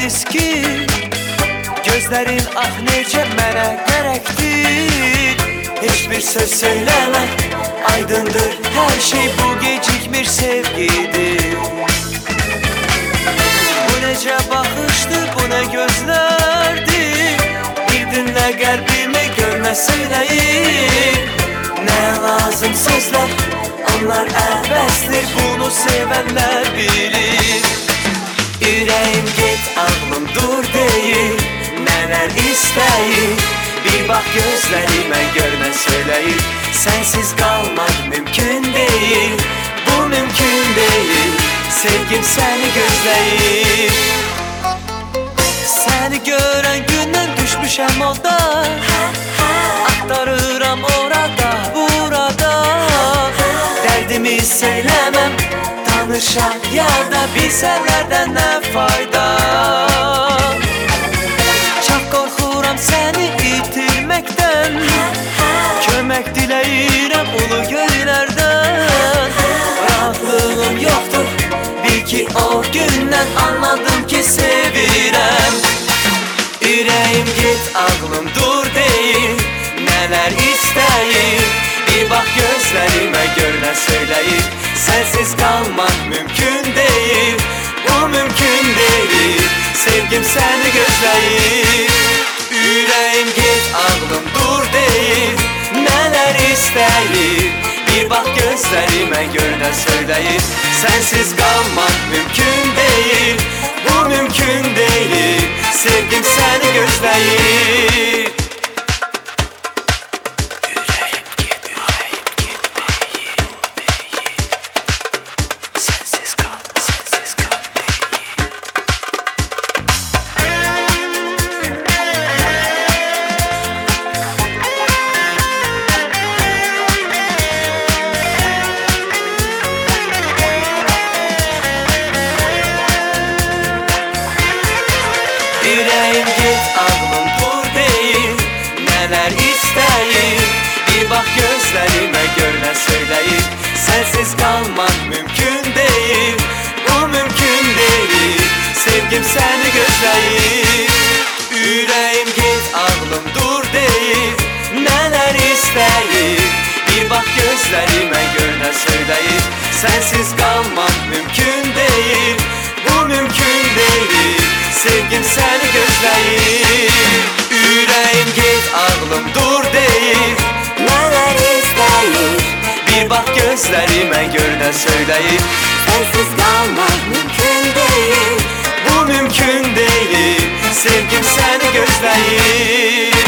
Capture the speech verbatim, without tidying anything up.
bilməliyiz ki, gözlərin ah necə mənə gərəkdir. Heç bir söz söyləmə, aydındır hər şey, bu gecikmir sevgidir. Bu necə baxışdır, bu nə gözlərdir, bir dinlə qəlbimi görmə söyləyir. Nə lazım sözlər, onlar əvəzdir, bunu sevənlər bilir. Ürəyim get, ağlım dur deyir, nələr istəyir. Bir bax gözlərimə, görmə söyləyir. Sənsiz qalmaq mümkün deyil, bu mümkün deyil. Sevgim səni gözləyir. Səni görən gündən düşmüşəm olda, axtarıram orada, burada. Dərdimi söyləməm, danışam yarda, bilsələrdən nə fayda. Çox qorxuram səni itirməkdən, kömək diləyirəm ulu göylərdən. Rahatlığım yoxdur, bil ki o gündən anladım ki sevirəm. Ürəyim get, ağlım dur deyir, nələr istəyir. Bir bax gözlərimə, gör nə söyləyir. Sənsiz qalmaq mümkün deyil, bu mümkün deyil. Sevgim səni gözləyir. Ürəyim get, ağlım dur deyir, nələr istəyir. Bir bax gözlərimə, gör nə söyləyir. Sənsiz qalmaq mümkün deyil, bu mümkün deyil. Sevgim səni gözləyir. Ürəyim get, ağlım dur deyir, nələr istəyir. Bir bax gözlərimə, gör nə söyləyir. Sənsiz qalmaq mümkün deyil, bu mümkün deyil. Sevgim səni gözləyir. Ürəyim get, ağlım dur deyir, nələr istəyir. Bir bax gözlərimə, gör nə söyləyir. Sənsiz qalmaq mümkün deyil, bu mümkün deyil. Sevgim səni gözləyir. Ürəyim get, ağlım dur deyir, nələr istəyir. Bir bax gözlərimə, gör nə söyləyir. Sənsiz qalmaq mümkün deyil, bu mümkün deyil. Sevgim səni gözləyir.